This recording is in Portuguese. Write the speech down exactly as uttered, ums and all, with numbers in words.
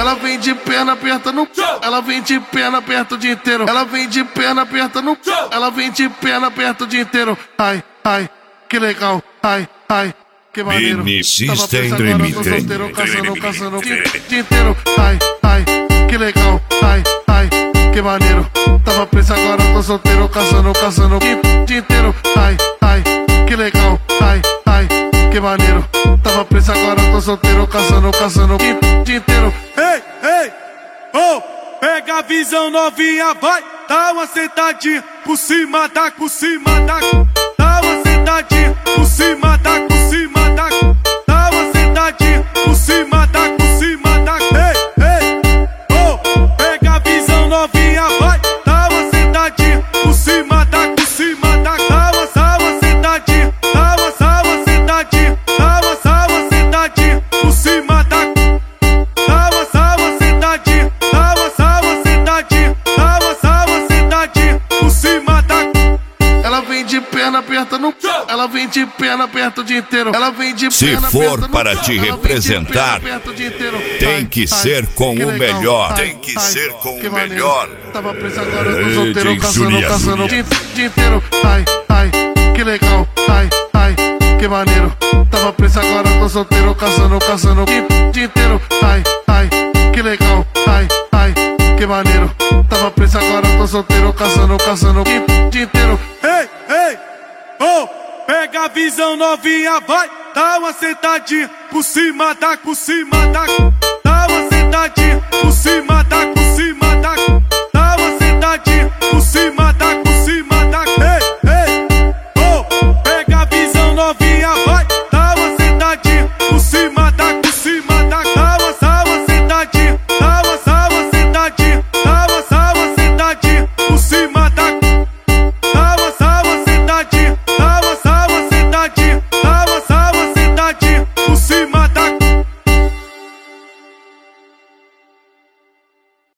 Ela vem de perna aperta no chão. Ela vem de perna aperta o dia inteiro. Ela vem de perna aperta no chão. Ela vem de perna aperta o dia inteiro. Ai, ai, que legal. Ai, ai, que maneiro. Tava presa agora, tô solteiro, caçando, caçando o dia inteiro. Ai, ai, que legal. Ai, ai, que maneiro. Tava presa agora, tô solteiro, caçando, caçando o dia inteiro. Ai, ai, que legal. Ai, ai, que maneiro. Tava presa agora, tô solteiro, caçando, caçando o dia inteiro. Ei, ei, oh, pega a visão novinha, vai, dá uma sentadinha por cima da, por cima da, dá uma sentadinha por cima da, por cima da, dá uma sentadinha por cima da, por cima da. Ei, ei, oh, pega a visão novinha, vai, dá uma sentadinha por cima da, por cima da, dá uma, dá uma sentadinha, dá uma, dá uma sentadinha, dá uma, dá uma sentadinha por cima da. Ela vem de perna aperta no chão. Ela vem de perna aperta o dia inteiro. Ela vem de Se perna for para te representar, tem que ser com o melhor. Tem que ser com o melhor. Tava presa agora, eu tô solteiro, caçando, caçando o dia inteiro. Ai, ai, que legal. Ai, ai, que maneiro. Tava presa agora, eu tô solteiro, caçando, caçando o dia inteiro. Ai, ai, que legal. Ai, ai, que maneiro. Tava presa agora, eu tô solteiro, caçando, caçando o dia inteiro. Ei, ei, oh, pega a visão novinha, vai, dá uma sentadinha por cima da, por cima da.